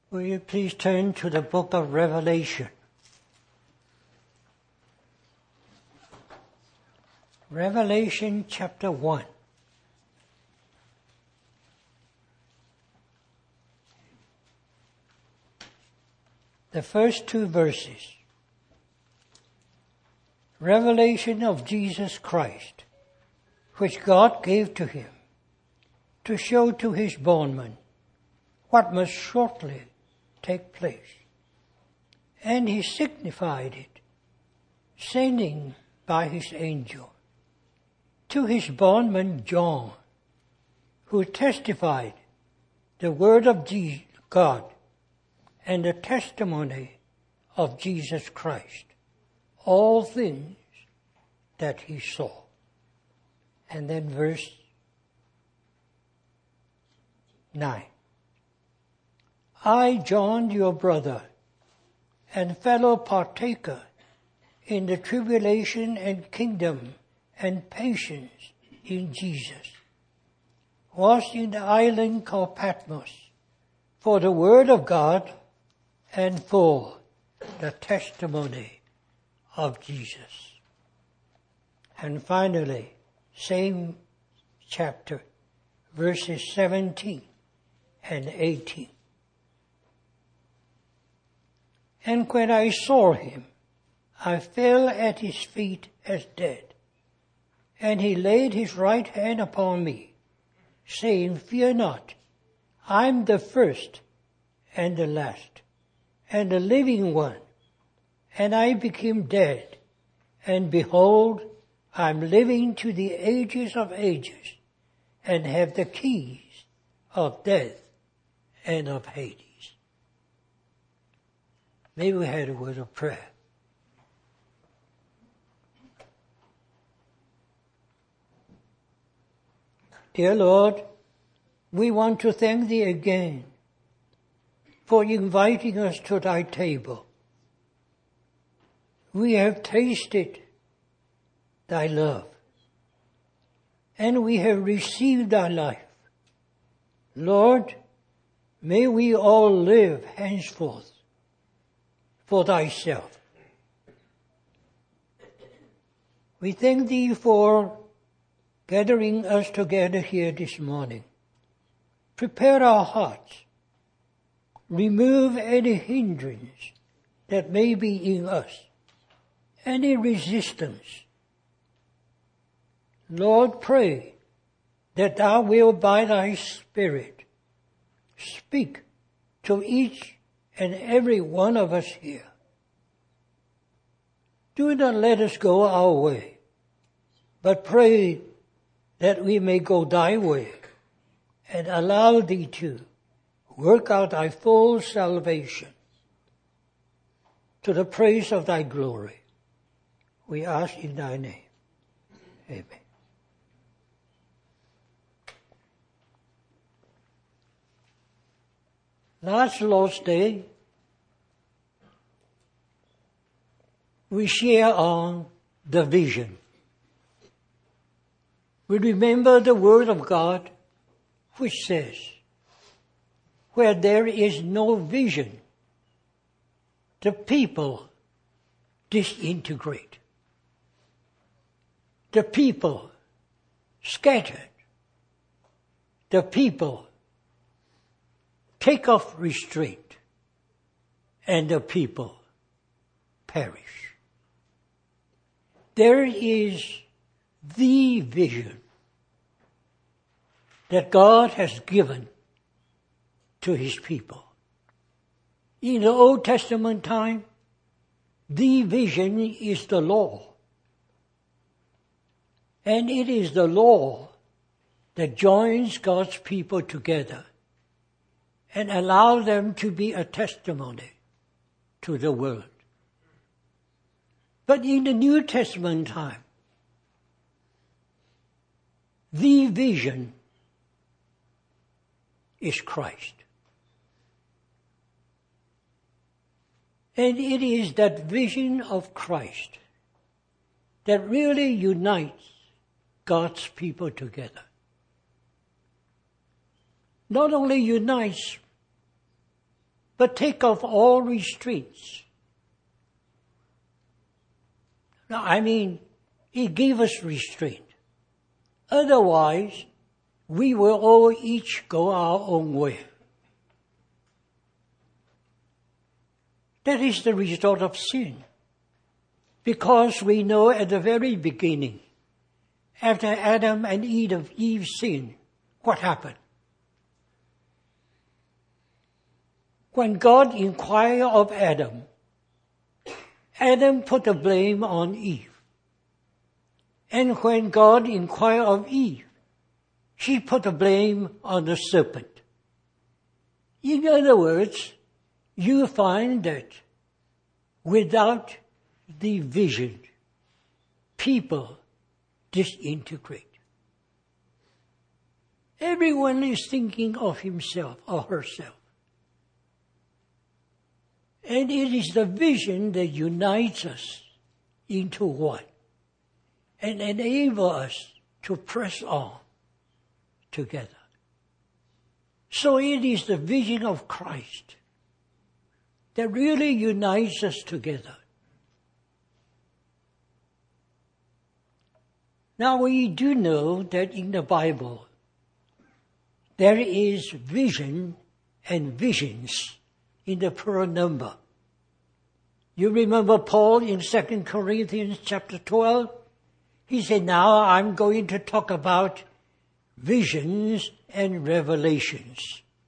Will you please turn to the book of Revelation? Revelation chapter 1. The first two verses. Revelation of Jesus Christ, which God gave to him to show to his bondmen what must shortly take place. And he signified it, sending by his angel to his bondman John, who testified the word of God and the testimony of Jesus Christ, all things that he saw. And then verse 9. I, John, your brother, and fellow partaker in the tribulation and kingdom and patience in Jesus, was in the island called Patmos for the word of God and for the testimony of Jesus. And finally, same chapter, verses 17 and 18. And when I saw him, I fell at his feet as dead. And he laid his right hand upon me, saying, Fear not, I am the first and the last, and the living one. And I became dead, and behold, I am living to the ages of ages, and have the keys of death and of Hades. May we have a word of prayer. Dear Lord, we want to thank Thee again for inviting us to Thy table. We have tasted Thy love, and we have received Thy life. Lord, may we all live henceforth for Thyself. We thank Thee for gathering us together here this morning. Prepare our hearts. Remove any hindrance that may be in us, any resistance. Lord, pray that Thou wilt by Thy Spirit speak to each and every one of us here. Do not let us go our way, but pray that we may go Thy way and allow Thee to work out Thy full salvation to the praise of Thy glory. We ask in Thy name. Amen. Last Lord's Day, we share on the vision. We remember the word of God which says, where there is no vision, the people disintegrate. The people scattered. The people take off restraint, and the people perish. There is the vision that God has given to His people. In the Old Testament time, the vision is the law. And it is the law that joins God's people together and allows them to be a testimony to the world. But in the New Testament time, the vision is Christ. And it is that vision of Christ that really unites God's people together. Not only unites, but take off all restraints. Now, He gave us restraint. Otherwise, we will all each go our own way. That is the result of sin. Because we know at the very beginning, after Adam and Eve sinned, what happened? When God inquired of Adam, Adam put the blame on Eve. And when God inquired of Eve, she put the blame on the serpent. In other words, you find that without the vision, people disintegrate. Everyone is thinking of himself or herself. And it is the vision that unites us into one and enables us to press on together. So it is the vision of Christ that really unites us together. Now we do know that in the Bible, there is vision and visions in the plural number. You remember Paul in 2 Corinthians chapter 12? He said, now I'm going to talk about visions and revelations.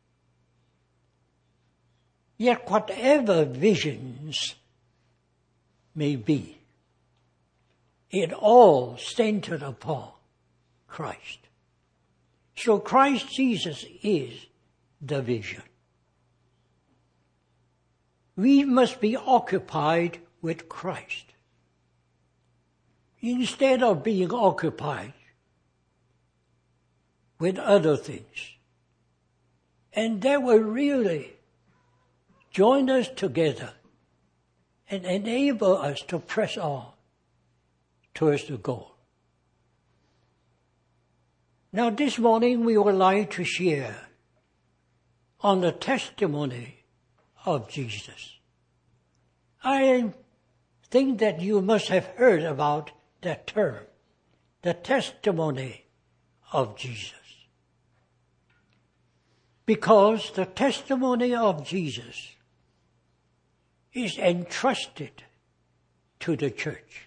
Yet whatever visions may be, it all centered upon Christ. So Christ Jesus is the vision. We must be occupied with Christ instead of being occupied with other things. And that will really join us together and enable us to press on towards the goal. Now this morning we would like to share on the testimony of Jesus. I think that you must have heard about that term, the testimony of Jesus. Because the testimony of Jesus is entrusted to the church.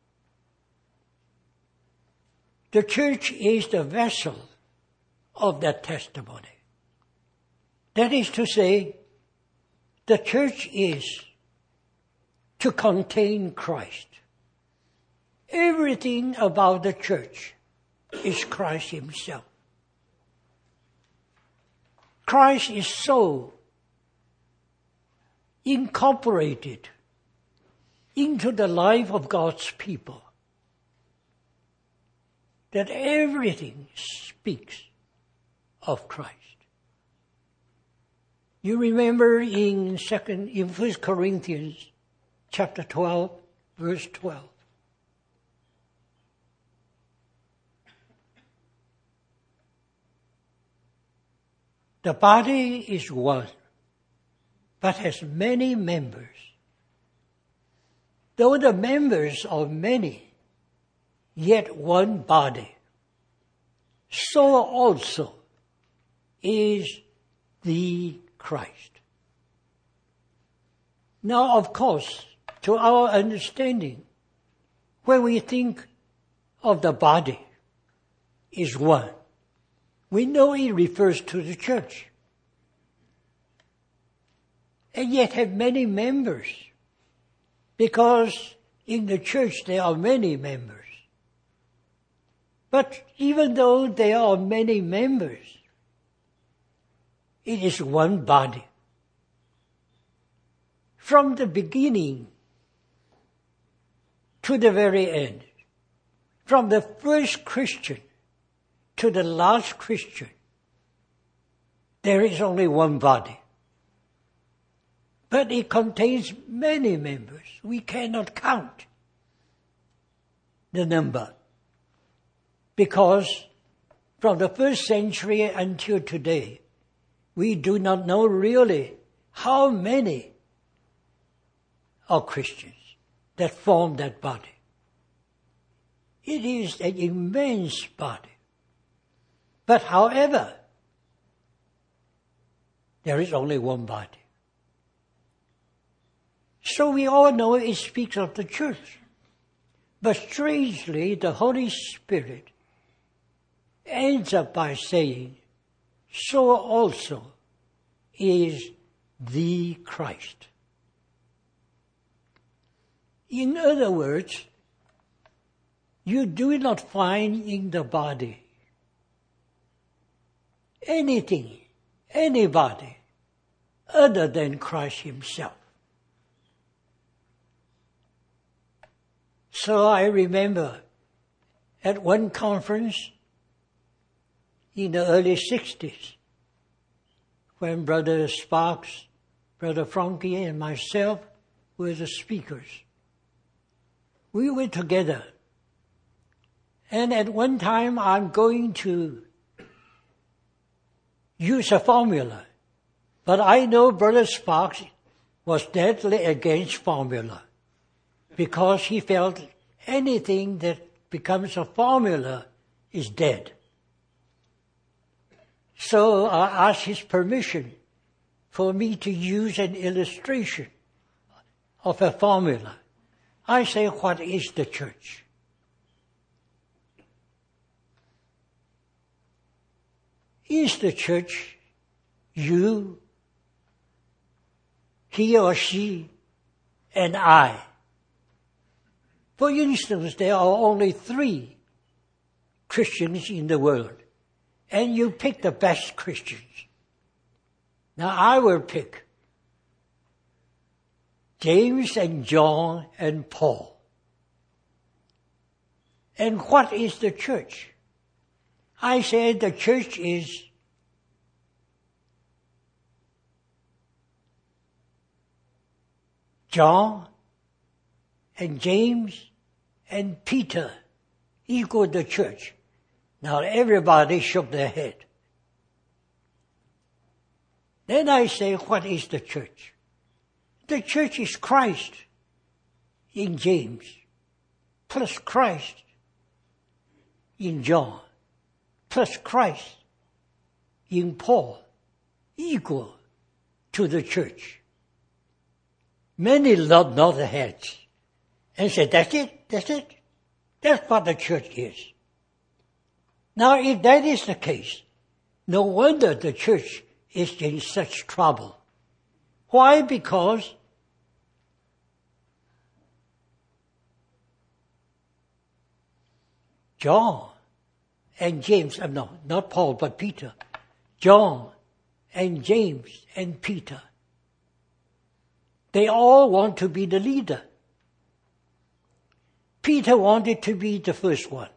The church is the vessel of that testimony. That is to say, the church is to contain Christ. Everything about the church is Christ Himself. Christ is so incorporated into the life of God's people that everything speaks of Christ. You remember in 1 Corinthians chapter 12, verse 12. The body is one, but has many members. Though the members are many, yet one body. So also is the Christ. Now, of course, to our understanding, when we think of the body is one, we know it refers to the church. And yet have many members, because in the church there are many members. But even though there are many members, it is one body. From the beginning to the very end, from the first Christian to the last Christian, there is only one body. But it contains many members. We cannot count the number. Because from the first century until today, we do not know really how many are Christians that form that body? It is an immense body. But however, there is only one body. So we all know it speaks of the church. But strangely, the Holy Spirit ends up by saying, so also is the Christ. In other words, you do not find in the body anything, anybody other than Christ himself. So I remember at one conference in the early 60s, when Brother Sparks, Brother Frankie, and myself were the speakers. We were together. And at one time I'm going to use a formula. But I know Brother Sparks was deadly against formula, because he felt anything that becomes a formula is dead. So I asked his permission for me to use an illustration of a formula. I say, what is the church? Is the church you, he or she, and I? For instance, there are only 3 Christians in the world, and you pick the best Christians. Now I will pick James and John and Paul. And what is the church? I said the church is John and James and Peter equal the church. Now everybody shook their head. Then I say, what is the church? The church is Christ in James, plus Christ in John, plus Christ in Paul, equal to the church. Many nod their heads and say, that's it. That's what the church is. Now, if that is the case, no wonder the church is in such trouble. Why? Because John and James, no, not Paul, but Peter. John and James and Peter, they all want to be the leader. Peter wanted to be the first one.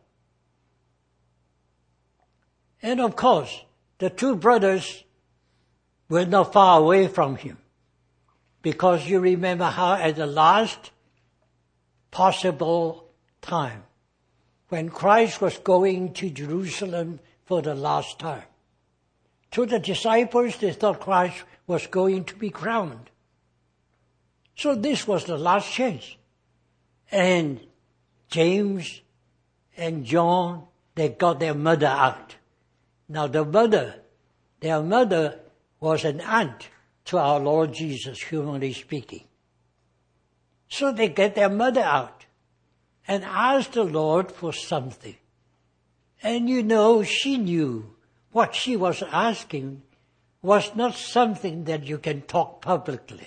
And of course, the 2 brothers were not far away from him, because you remember how at the last possible time, when Christ was going to Jerusalem for the last time, to the disciples, they thought Christ was going to be crowned. So this was the last chance. And James and John, they got their mother out. Now their mother was an aunt to our Lord Jesus, humanly speaking. So they get their mother out and asked the Lord for something. And she knew what she was asking was not something that you can talk publicly.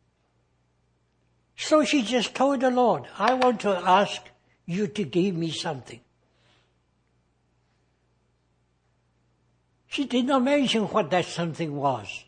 So she just told the Lord, I want to ask you to give me something. She did not mention what that something was.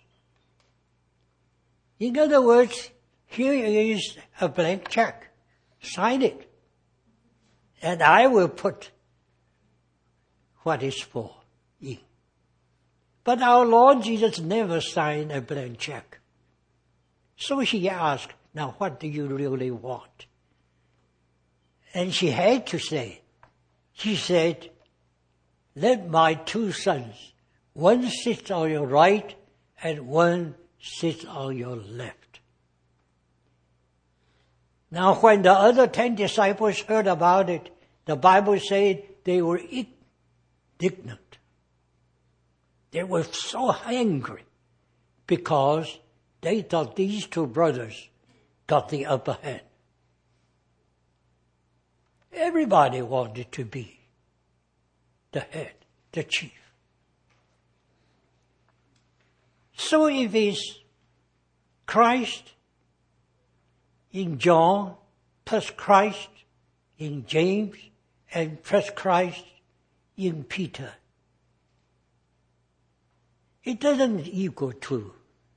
In other words, here is a blank check. Sign it. And I will put what it's for in. But our Lord Jesus never signed a blank check. So she asked, now what do you really want? And she had to say, she said, let my 2 sons, one sit on your right and one sits on your left. Now when the other 10 disciples heard about it, the Bible said they were indignant. They were so angry because they thought these two brothers got the upper hand. Everybody wanted to be the head, the chief. So if it's Christ in John, plus Christ in James, and plus Christ in Peter, it doesn't equal to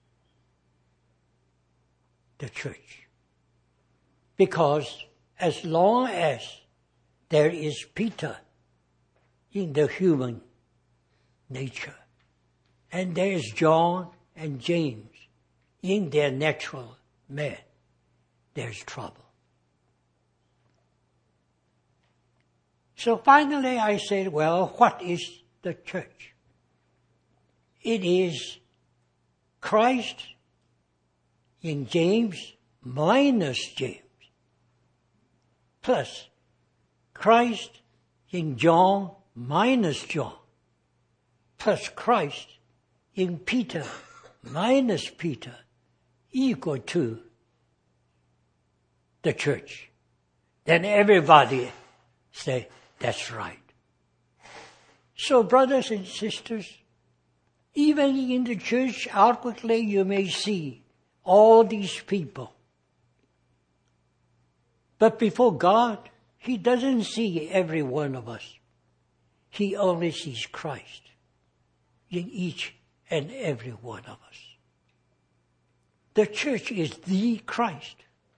the church. Because as long as there is Peter in the human nature, and there is John and James in their natural man, there's trouble. So finally I said, well, what is the church? It is Christ in James minus James, plus Christ in John minus John, plus Christ in Peter minus Peter, equal to the church. Then everybody say, that's right. So brothers and sisters, even in the church outwardly you may see all these people. But before God, He doesn't see every one of us. He only sees Christ in each and every one of us. The church is the Christ.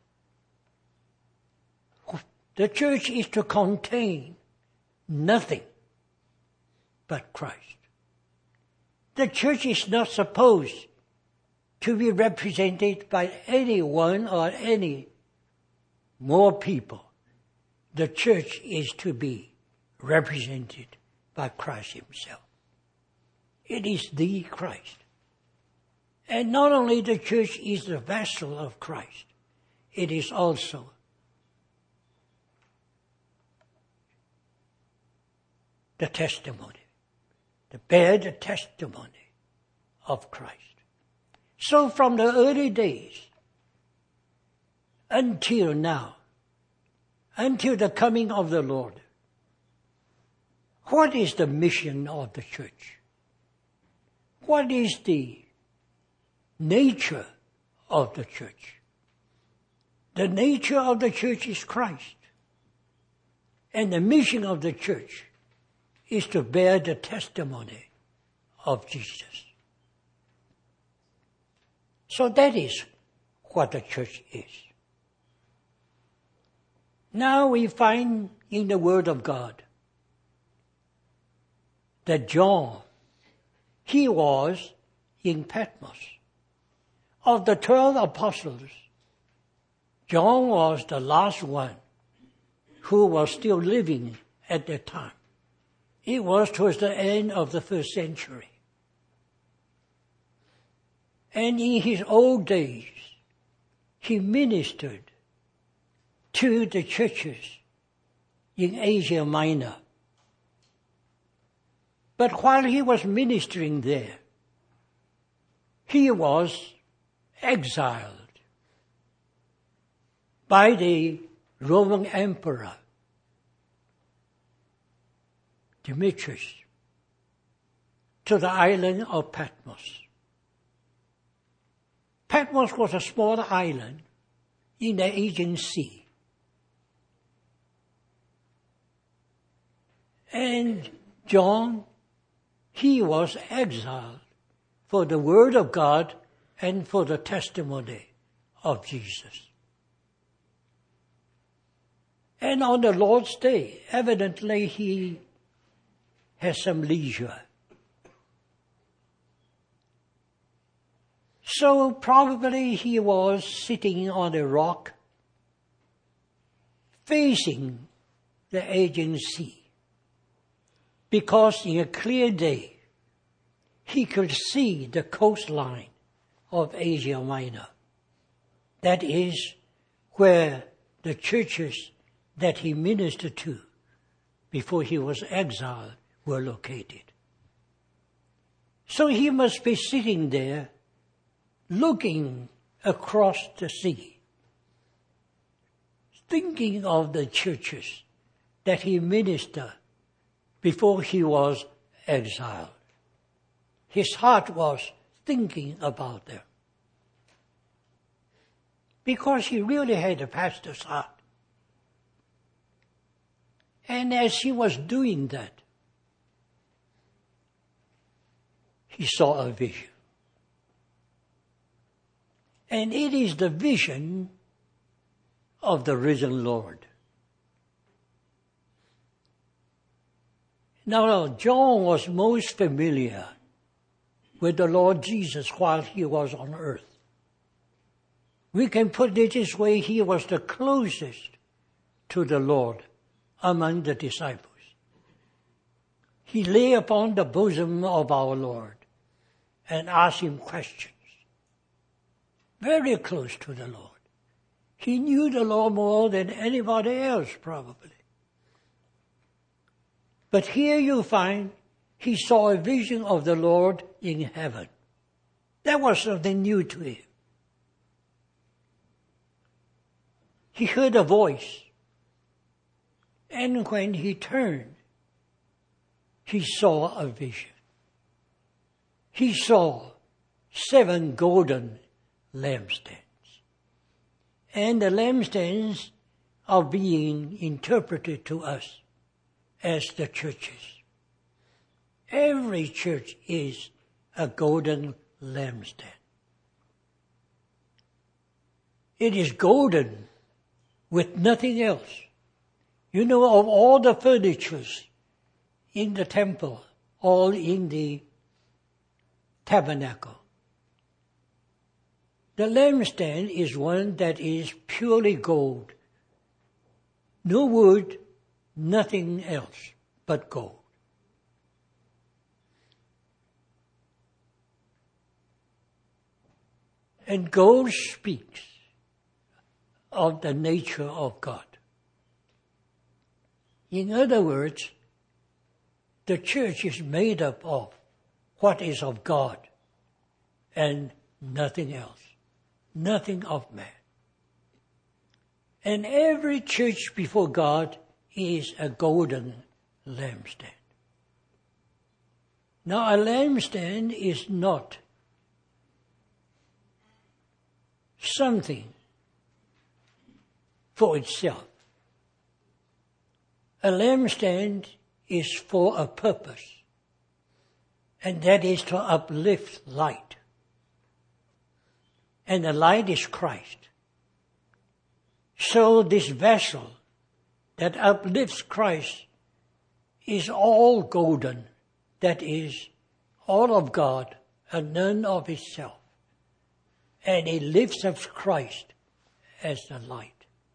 The church is to contain nothing but Christ. The church is not supposed to be represented by anyone or any more people. The church is to be represented by Christ Himself. It is the Christ. And not only the church is the vessel of Christ, it is also the testimony, bear the testimony of Christ. So from the early days until now, until the coming of the Lord, what is the mission of the church? What is the nature of the church? The nature of the church is Christ. And the mission of the church is to bear the testimony of Jesus. So that is what the church is. Now we find in the Word of God that John, he was in Patmos. Of the 12 apostles, John was the last one who was still living at that time. It was towards the end of the first century. And in his old days, he ministered to the churches in Asia Minor. But while he was ministering there, he was exiled by the Roman Emperor Demetrius to the island of Patmos. Patmos was a small island in the Aegean Sea. And John, he was exiled for the Word of God and for the testimony of Jesus. And on the Lord's Day, evidently he has some leisure. So probably he was sitting on a rock facing the Aegean Sea, because in a clear day he could see the coastline of Asia Minor. That is where the churches that he ministered to before he was exiled were located. So he must be sitting there looking across the sea, thinking of the churches that he ministered before he was exiled. His heart was thinking about them, because he really had a pastor's heart. And as he was doing that, he saw a vision. And it is the vision of the risen Lord. Now, John was most familiar with the Lord Jesus while he was on earth. We can put it this way: he was the closest to the Lord among the disciples. He lay upon the bosom of our Lord and asked him questions. Very close to the Lord. He knew the Lord more than anybody else, probably. But here you find he saw a vision of the Lord in heaven. That was something new to him. He heard a voice, and when he turned, he saw a vision. He saw 7 golden lampstands. And the lampstands are being interpreted to us as the churches. Every church is a golden lampstand. It is golden with nothing else. You know, of all the furnitures in the temple, all in the tabernacle, the lampstand is one that is purely gold. No wood, nothing else but gold. And gold speaks of the nature of God. In other words, the church is made up of what is of God and nothing else, nothing of man. And every church before God is a golden lampstand. Now, a lampstand is not something for itself. A lampstand is for a purpose, and that is to uplift light. And the light is Christ. So this vessel that uplifts Christ is all golden, that is, all of God and none of itself. And it lifts up Christ as the light.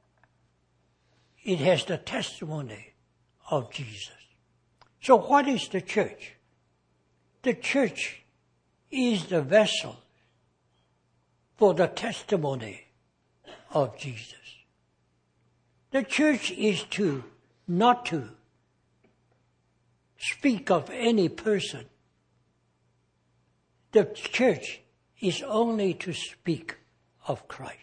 It has the testimony of Jesus. So what is the church? The church is the vessel for the testimony of Jesus. The church is not to speak of any person. The church is only to speak of Christ.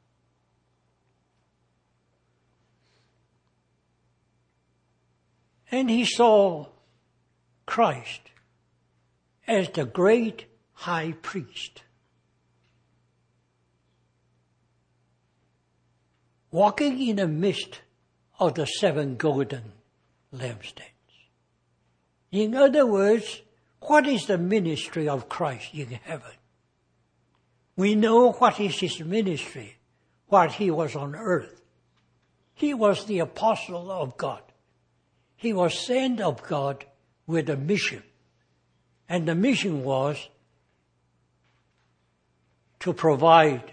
And he saw Christ as the great high priest, walking in the midst of the 7 golden lampstands. In other words, what is the ministry of Christ in heaven? We know what is his ministry while he was on earth. He was the apostle of God. He was sent of God with a mission. And the mission was to provide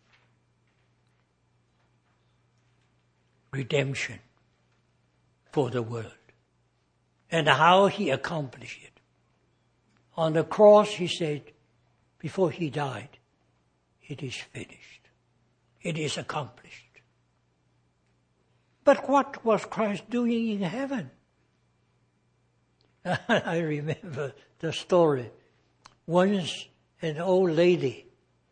redemption for the world. And how he accomplished it. On the cross, he said, before he died, it is finished. It is accomplished. But what was Christ doing in heaven? I remember the story. Once an old lady,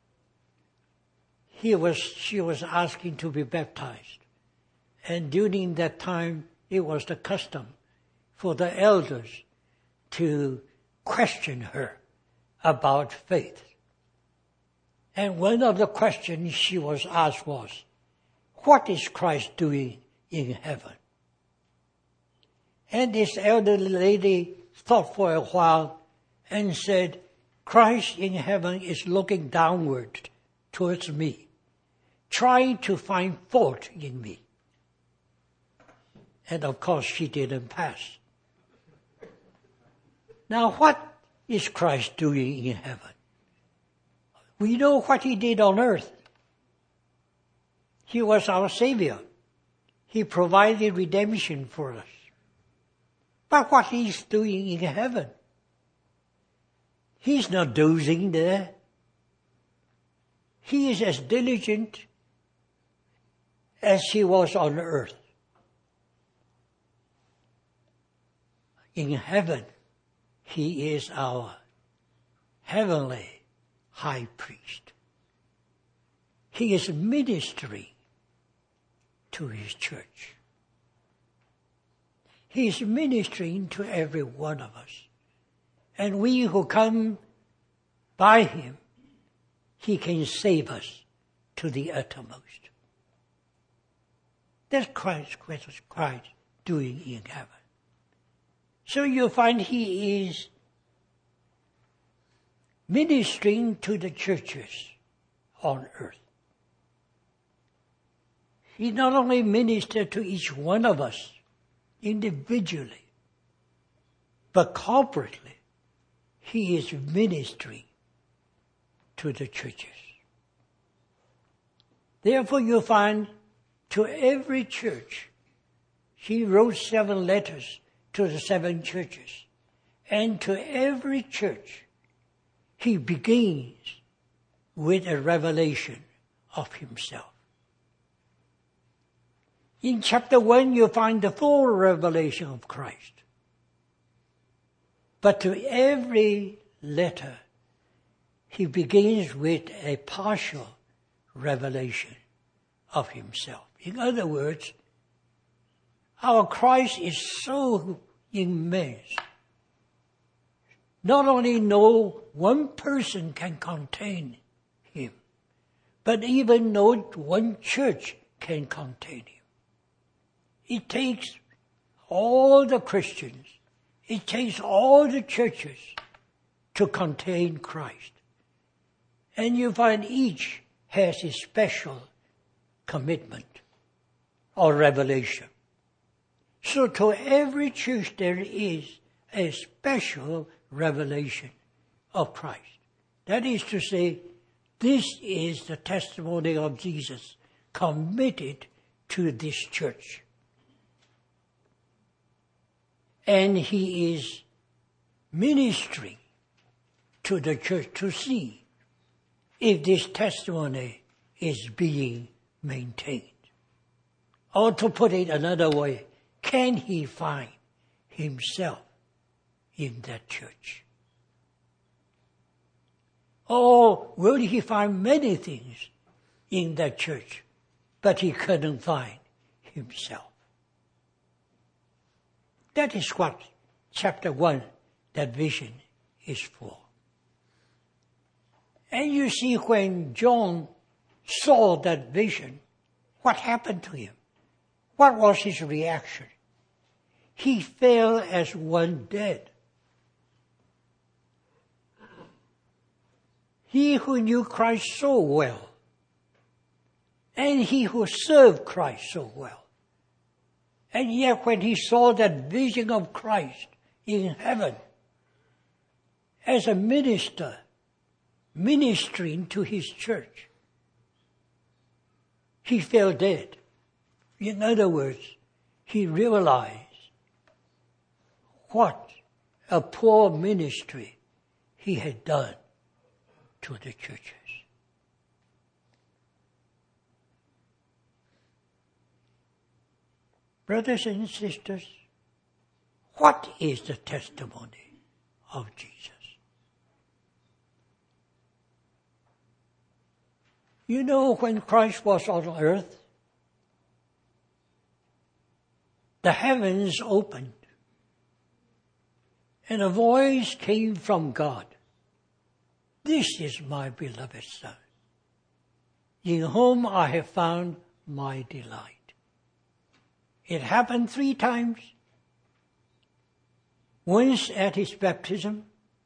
she was asking to be baptized. And during that time, it was the custom for the elders to question her about faith. And one of the questions she was asked was, what is Christ doing in heaven? And this elderly lady thought for a while and said, Christ in heaven is looking downward towards me, trying to find fault in me. And of course she didn't pass. Now what is Christ doing in heaven? We know what he did on earth. He was our Savior. He provided redemption for us. But what he's doing in heaven, he's not dozing there. He is as diligent as he was on earth. In heaven, he is our heavenly high priest. He is ministering to his church. He is ministering to every one of us. And we who come by him, he can save us to the uttermost. That's Christ doing in heaven. So you find he is ministering to the churches on earth. He not only ministered to each one of us individually, but corporately, he is ministering to the churches. Therefore you find to every church, he wrote 7 letters to the 7 churches. And to every church, he begins with a revelation of himself. In chapter 1, you find the full revelation of Christ. But to every letter, he begins with a partial revelation of himself. In other words, our Christ is so immense. Not only no one person can contain him, but even no one church can contain him. It takes all the Christians, it takes all the churches to contain Christ. And you find each has a special commitment or revelation. So to every church there is a special revelation of Christ. That is to say, this is the testimony of Jesus committed to this church. And he is ministering to the church to see if this testimony is being maintained. Or to put it another way, can he find himself in that church? Or will he find many things in that church, but he couldn't find himself? That is what chapter 1, that vision, is for. And you see, when John saw that vision, what happened to him? What was his reaction? He fell as one dead. He who knew Christ so well, and he who served Christ so well, and yet when he saw that vision of Christ in heaven as a minister ministering to his church, he fell dead. In other words, he realized what a poor ministry he had done to the churches. Brothers and sisters, what is the testimony of Jesus? You know, when Christ was on earth, the heavens opened, and a voice came from God. This is my beloved Son, in whom I have found my delight. It happened 3 times. Once at his baptism,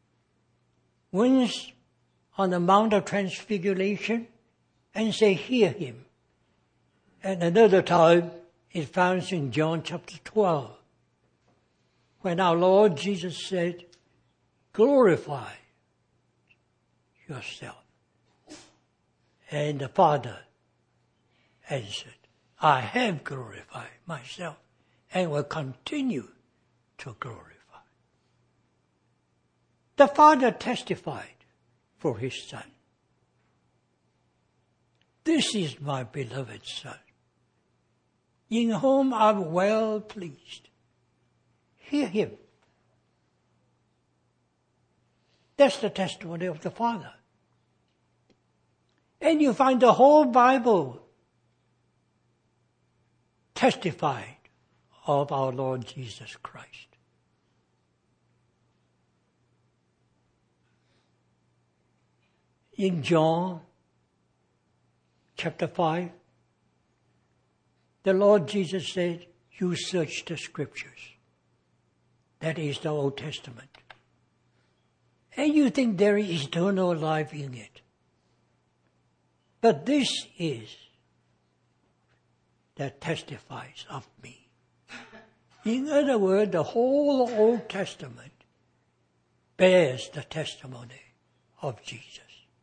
once on the Mount of Transfiguration, and say, hear him. And another time, it found in John chapter 12, when our Lord Jesus said, glorify yourself. And the Father answered, I have glorified myself and will continue to glorify. The Father testified for his Son. This is my beloved Son, in whom I'm well pleased. Hear him. That's the testimony of the Father. And you find the whole Bible testified of our Lord Jesus Christ. In John chapter 5, the Lord Jesus said, you search the Scriptures. That is the Old Testament. And you think there is eternal life in it. But this is that testifies of me. In other words, the whole Old Testament bears the testimony of Jesus.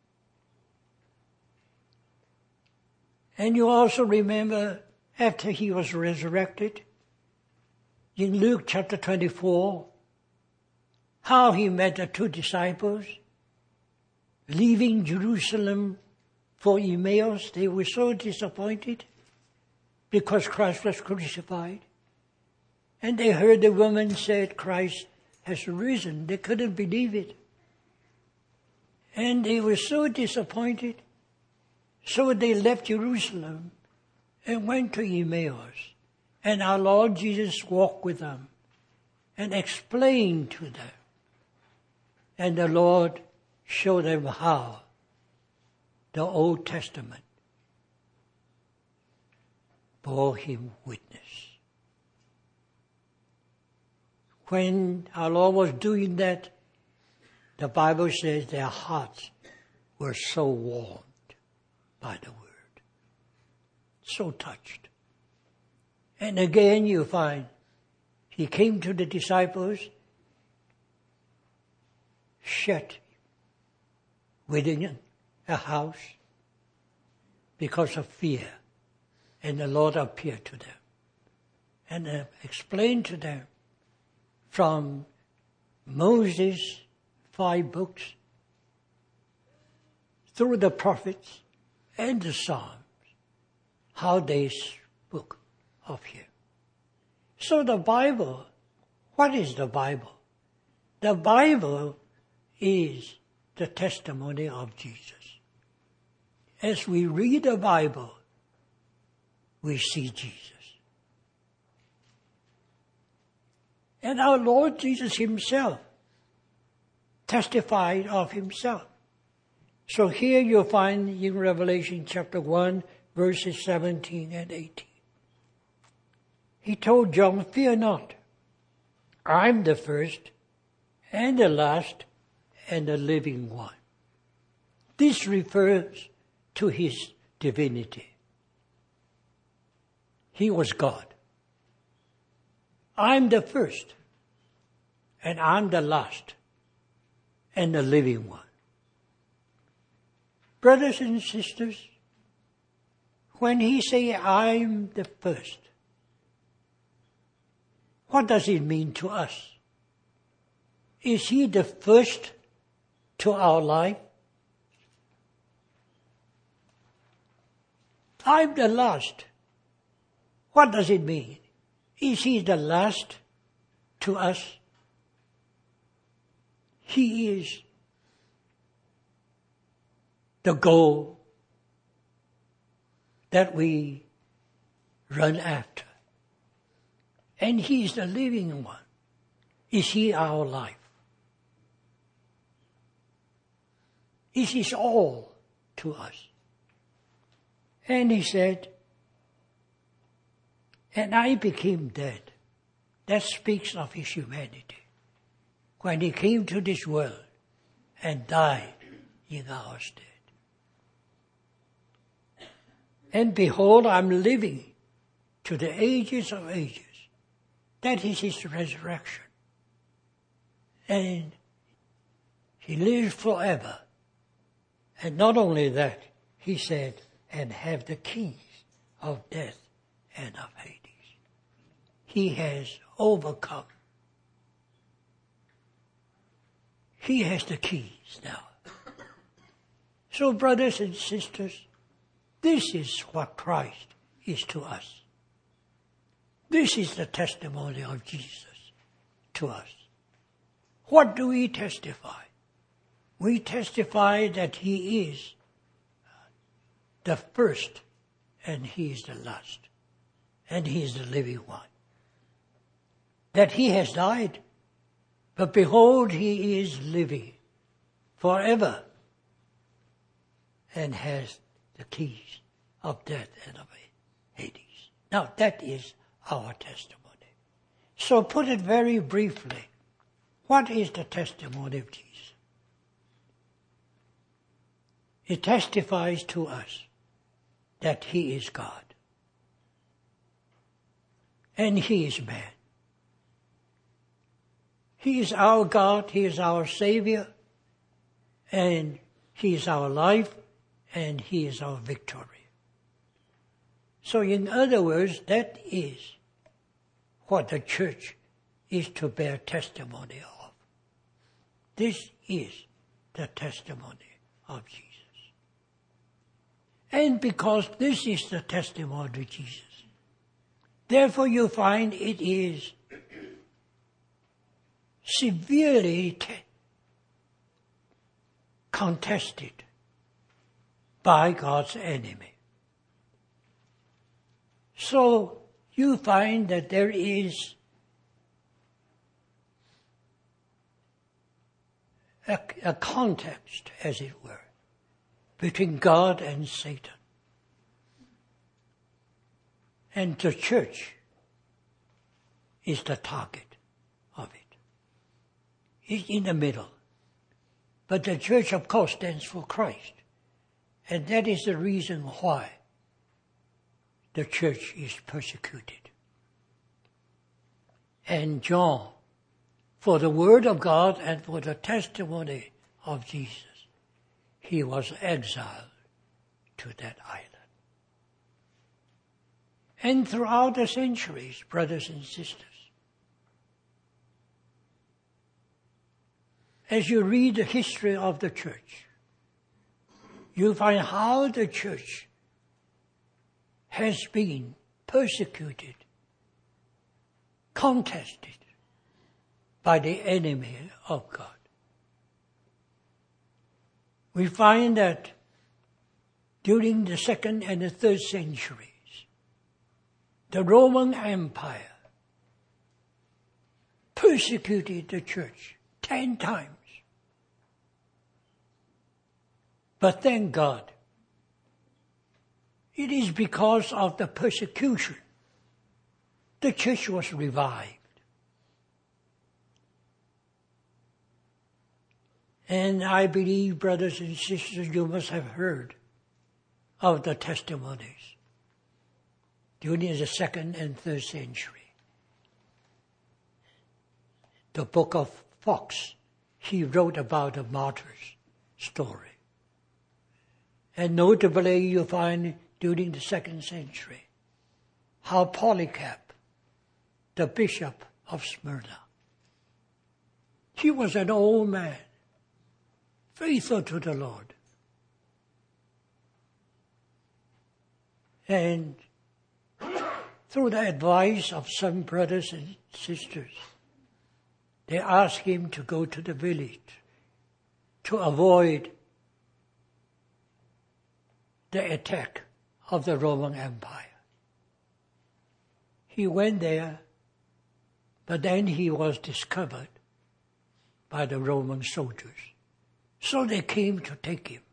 And you also remember, after he was resurrected, in Luke chapter 24, how he met the 2 disciples, leaving Jerusalem for Emmaus. They were so disappointed because Christ was crucified. And they heard the woman said, Christ has risen. They couldn't believe it. And they were so disappointed. So they left Jerusalem and went to Emmaus. And our Lord Jesus walked with them and explained to them. And the Lord showed them how the Old Testament bore him witness. When our Lord was doing that, the Bible says their hearts were so warmed by the word, so touched. And again you find he came to the disciples shut within a house because of fear. And the Lord appeared to them and explained to them from Moses' 5 books through the prophets and the Psalms, how they spoke of him. So the Bible, what is the Bible? The Bible is the testimony of Jesus. As we read the Bible, we see Jesus. And our Lord Jesus himself testified of himself. So here you'll find in Revelation chapter 1, verses 17 and 18. He told John, fear not, I'm the first and the last and the living one. This refers to his divinity. He was God. I'm the first and I'm the last and the living one. Brothers and sisters, when he say, I'm the first, what does it mean to us? Is he the first to our life? I'm the last. What does it mean? Is he the last to us? He is the goal that we run after. And he is the living one. Is he our life? Is he all to us? And he said, and I became dead. That speaks of his humanity. When he came to this world and died in our stead. And behold, I'm living to the ages of ages. That is his resurrection. And he lives forever. And not only that, he said, and have the keys of death and of Hades. He has overcome. He has the keys now. So, brothers and sisters, this is what Christ is to us. This is the testimony of Jesus to us. What do we testify? We testify that he is the first and he is the last. And he is the living one. That he has died, but behold, he is living forever and has the keys of death and of Hades. Now that is our testimony. So put it very briefly. What is the testimony of Jesus? It testifies to us that he is God. And he is man. He is our God, he is our Savior, and he is our life, and he is our victory. So in other words, that is what the church is to bear testimony of. This is the testimony of Jesus. And because this is the testimony of Jesus, therefore you find it is severely contested by God's enemy. So you find that there is a context, as it were, between God and Satan. And the church is the target of it. It's in the middle. But the church, of course, stands for Christ. And that is the reason why the church is persecuted. And John, for the word of God and for the testimony of Jesus, he was exiled to that island. And throughout the centuries, brothers and sisters, as you read the history of the church, you find how the church has been persecuted, contested by the enemy of God. We find that during the 2nd and the 3rd centuries, the Roman Empire persecuted the church 10 times. But thank God, it is because of the persecution the church was revived. And I believe, brothers and sisters, you must have heard of the testimonies during the 2nd and 3rd century. The book of Fox, he wrote about the martyrs' story. And notably, you find during the 2nd century how Polycarp, the bishop of Smyrna, he was an old man, faithful to the Lord. And through the advice of some brothers and sisters, they asked him to go to the village to avoid the attack of the Roman Empire. He went there, but then he was discovered by the Roman soldiers. So they came to take him.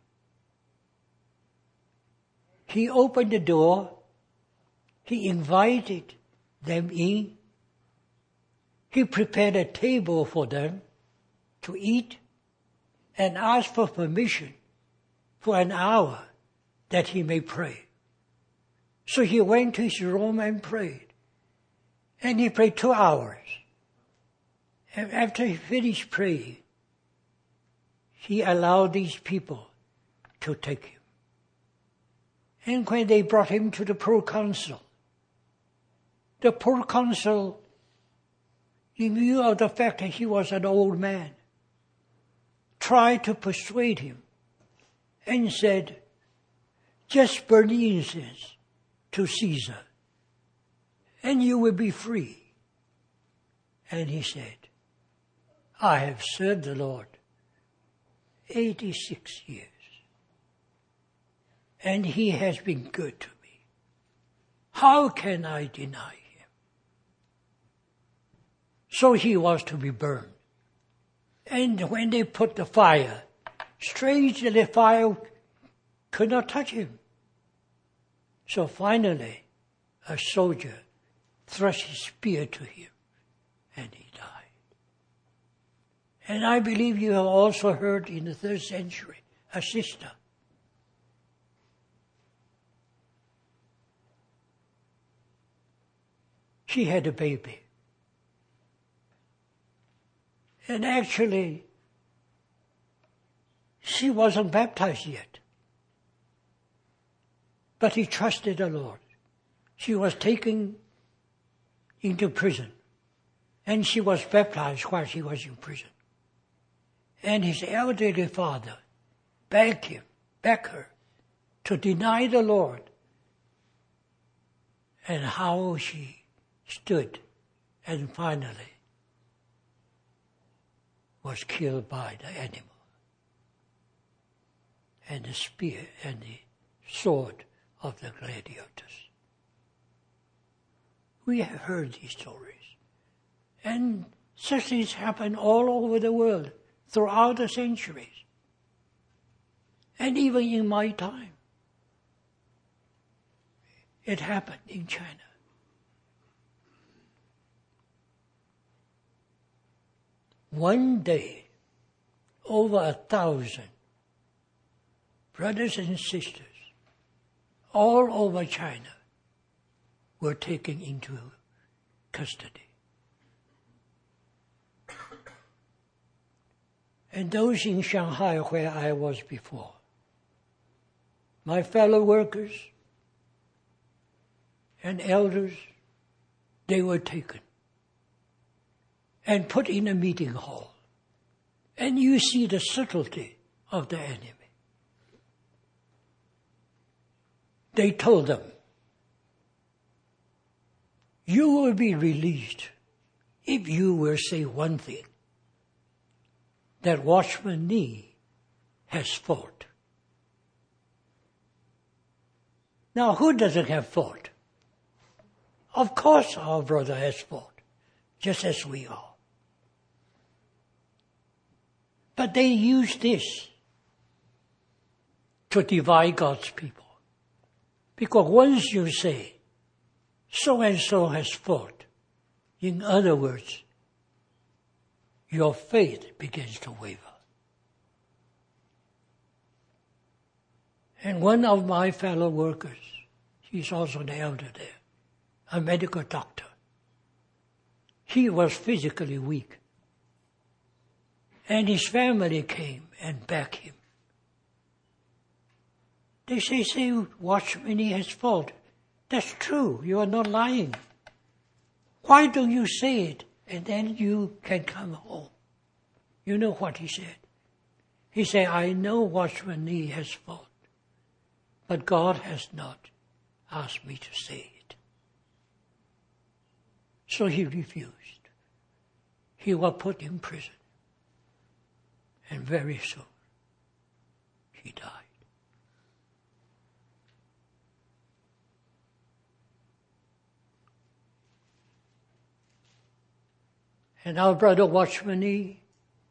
He opened the door. He invited them in. He prepared a table for them to eat and asked for permission for an hour that he may pray. So he went to his room and prayed. And he prayed 2 hours. And after he finished praying, he allowed these people to take him. And when they brought him to the proconsul, the proconsul, in view of the fact that he was an old man, tried to persuade him and said, just burn incense to Caesar and you will be free. And he said, I have served the Lord 86 years, and he has been good to me. How can I deny him? So he was to be burned. And when they put the fire, strangely the fire could not touch him. So finally, a soldier thrust his spear to him, and he died. And I believe you have also heard in the 3rd century, a sister. She had a baby. And actually, she wasn't baptized yet. But he trusted the Lord. She was taken into prison. And she was baptized while she was in prison. And his elderly father begged her to deny the Lord. And how she stood and finally was killed by the animal. And the spear and the sword of the gladiators. We have heard these stories. And such things happen all over the world throughout the centuries. And even in my time, it happened in China. One day, over 1,000 brothers and sisters all over China were taken into custody. And those in Shanghai where I was before, my fellow workers and elders, they were taken and put in a meeting hall. And you see the subtlety of the enemy. They told them, you will be released if you will say one thing, that Watchman Nee has fought. Now, who doesn't have fought? Of course our brother has fought, just as we are. But they use this to divide God's people. Because once you say, so-and-so has fought, in other words, your faith begins to waver. And one of my fellow workers, he's also the elder there, a medical doctor, he was physically weak. And his family came and backed him. They say, Watchman Nee has fought. That's true. You are not lying. Why don't you say it and then you can come home? You know what he said? He said, I know Watchman Nee has fought, but God has not asked me to say it. So he refused. He was put in prison. And very soon, he died. And our brother Watchman Nee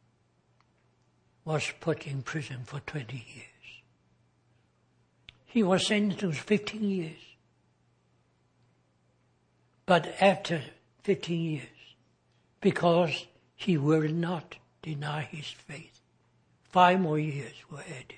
was put in prison for 20 years. He was sentenced to 15 years. But after 15 years, because he will not deny his faith, 5 more years were added.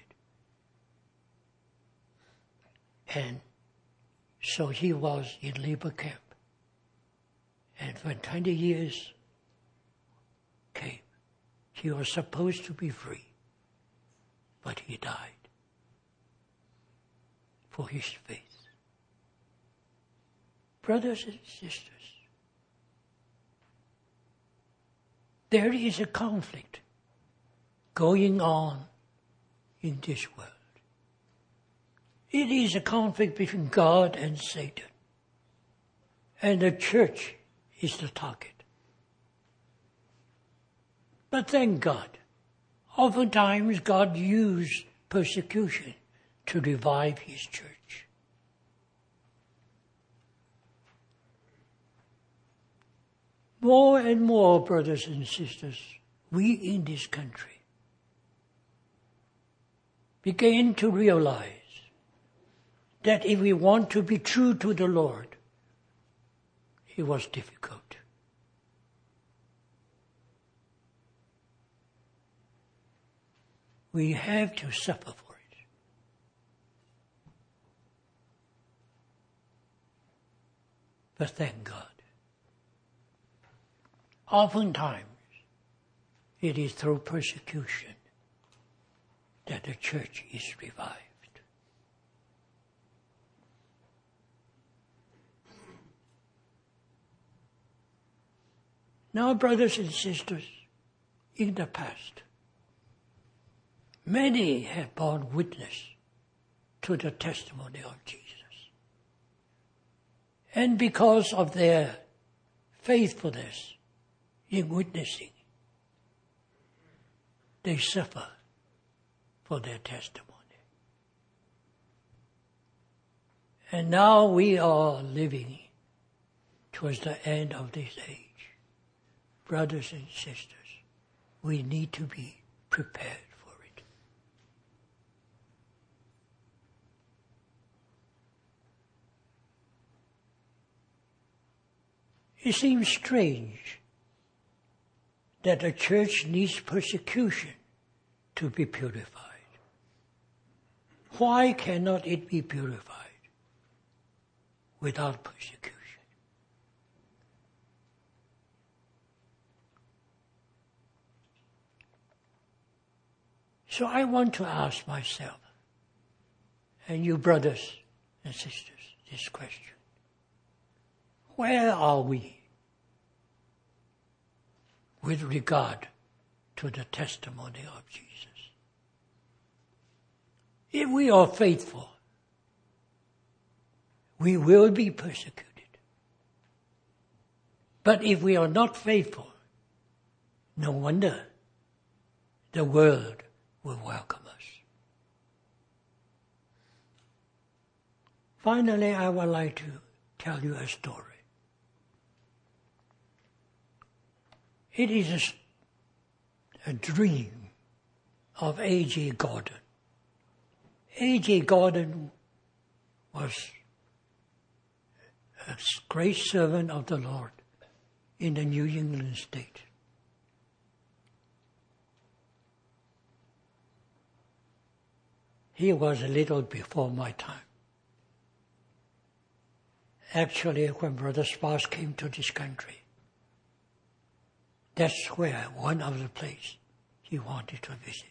And so he was in labor camp. And when 20 years came, he was supposed to be free, but he died for his faith. Brothers and sisters, there is a conflict going on in this world. It is a conflict between God and Satan. And the church is the target. But thank God, oftentimes God used persecution to revive his church. More and more, brothers and sisters, we in this country begin to realize that if we want to be true to the Lord, it was difficult. We have to suffer for it. But thank God. Oftentimes, it is through persecution that the church is revived. Now, brothers and sisters, in the past, many have borne witness to the testimony of Jesus. And because of their faithfulness in witnessing, they suffer for their testimony. And now we are living towards the end of this age. Brothers and sisters, we need to be prepared for it. It seems strange that a church needs persecution to be purified. Why cannot it be purified without persecution? So I want to ask myself, and you brothers and sisters, this question. Where are we with regard to the testimony of Jesus? If we are faithful, we will be persecuted. But if we are not faithful, no wonder the world will welcome us. Finally, I would like to tell you a story. It is a dream of A.J. Gordon. A.J. Gordon was a great servant of the Lord in the New England state. He was a little before my time. Actually, when Brother Sparks came to this country, that's where one of the places he wanted to visit.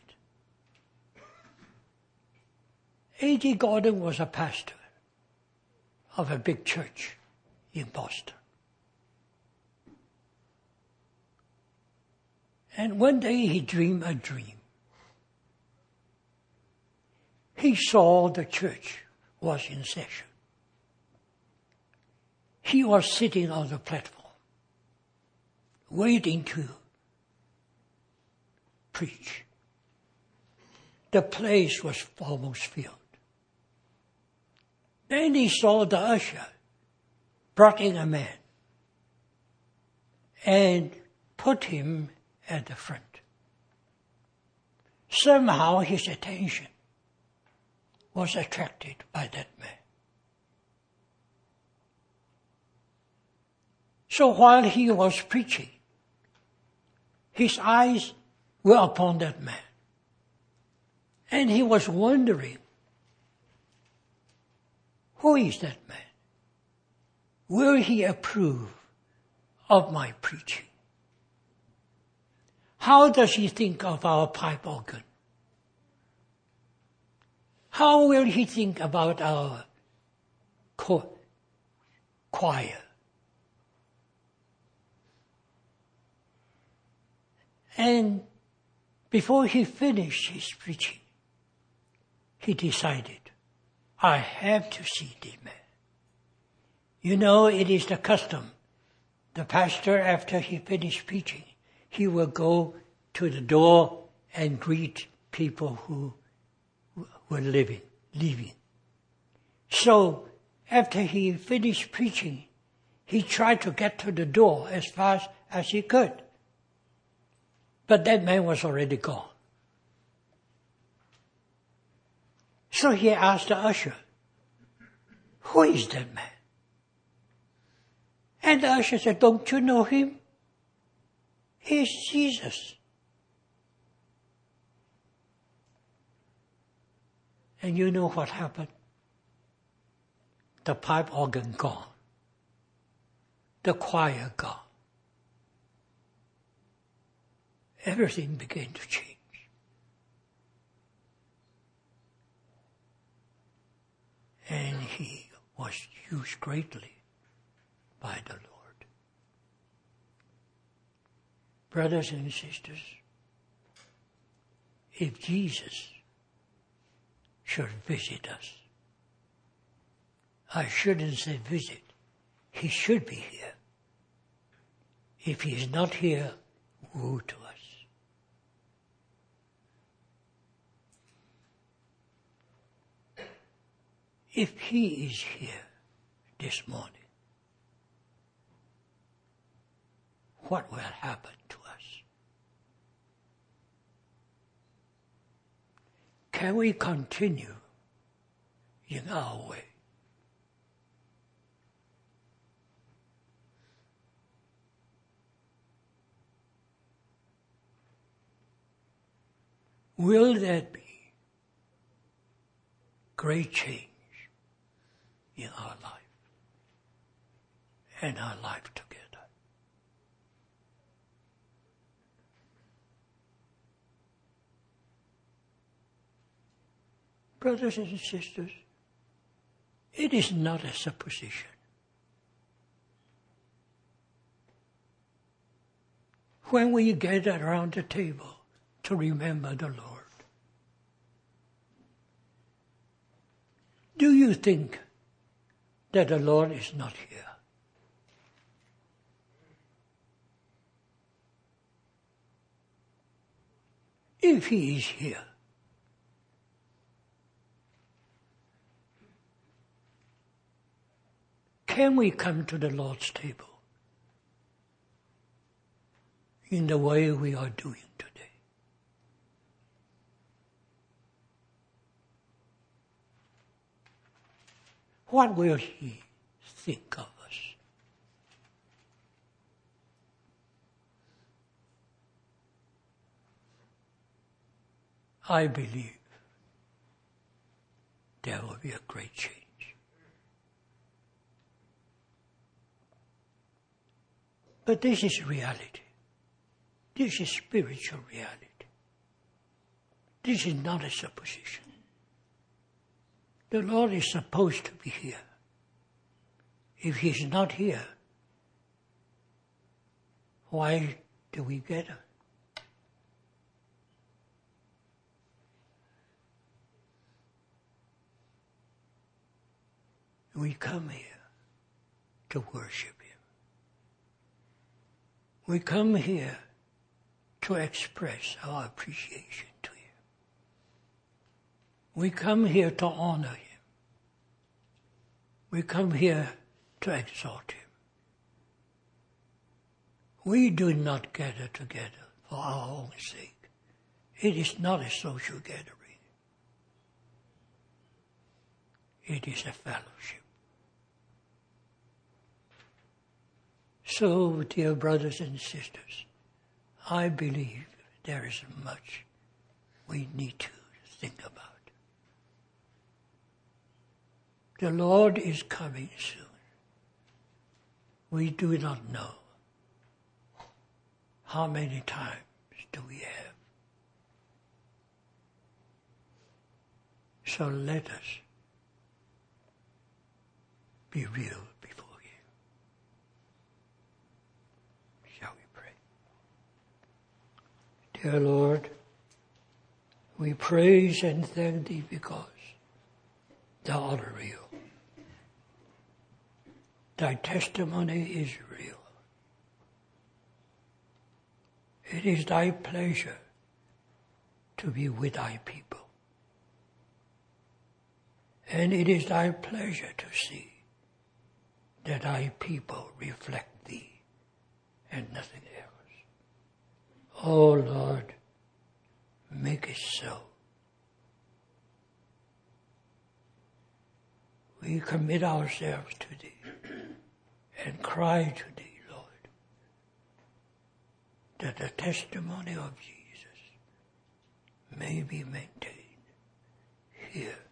A.J. Gordon was a pastor of a big church in Boston. And one day he dreamed a dream. He saw the church was in session. He was sitting on the platform. waiting to preach. The place was almost filled. Then he saw the usher brought in a man and put him at the front. Somehow his attention was attracted by that man. So while he was preaching, his eyes were upon that man. And he was wondering, who is that man? Will he approve of my preaching? How does he think of our pipe organ? How will he think about our choir? And before he finished his preaching, he decided, I have to see this man. You know, it is the custom. The pastor, after he finished preaching, he will go to the door and greet people who were leaving. So, after he finished preaching, he tried to get to the door as fast as he could. But that man was already gone. So he asked the usher, who is that man? And the usher said, don't you know him? He's Jesus. And you know what happened? The pipe organ gone. The choir gone. Everything began to change. And he was used greatly by the Lord. Brothers and sisters, if Jesus should visit us, I shouldn't say visit, he should be here. If he is not here, woe to us. If he is here this morning, what will happen to us? Can we continue in our way? Will that be great change in our life and our life together? Brothers and sisters, it is not a supposition. When we gather around the table to remember the Lord, do you think that the Lord is not here? If he is here, can we come to the Lord's table in the way we are doing today? What will he think of us? I believe there will be a great change. But this is reality. This is spiritual reality. This is not a supposition. The Lord is supposed to be here. If he's not here, why do we gather? We come here to worship him. We come here to express our appreciation to Him. We come here to honor Him. We come here to exalt Him. We do not gather together for our own sake. It is not a social gathering. It is a fellowship. So, dear brothers and sisters, I believe there is much we need to think about. The Lord is coming soon. We do not know how many times do we have. So let us be real before Him. Shall we pray? Dear Lord, we praise and thank Thee because Thou art real. Thy testimony is real. It is Thy pleasure to be with Thy people. And it is Thy pleasure to see that Thy people reflect Thee and nothing else. Oh Lord, make it so. We commit ourselves to Thee and cry to Thee, Lord, that the testimony of Jesus may be maintained here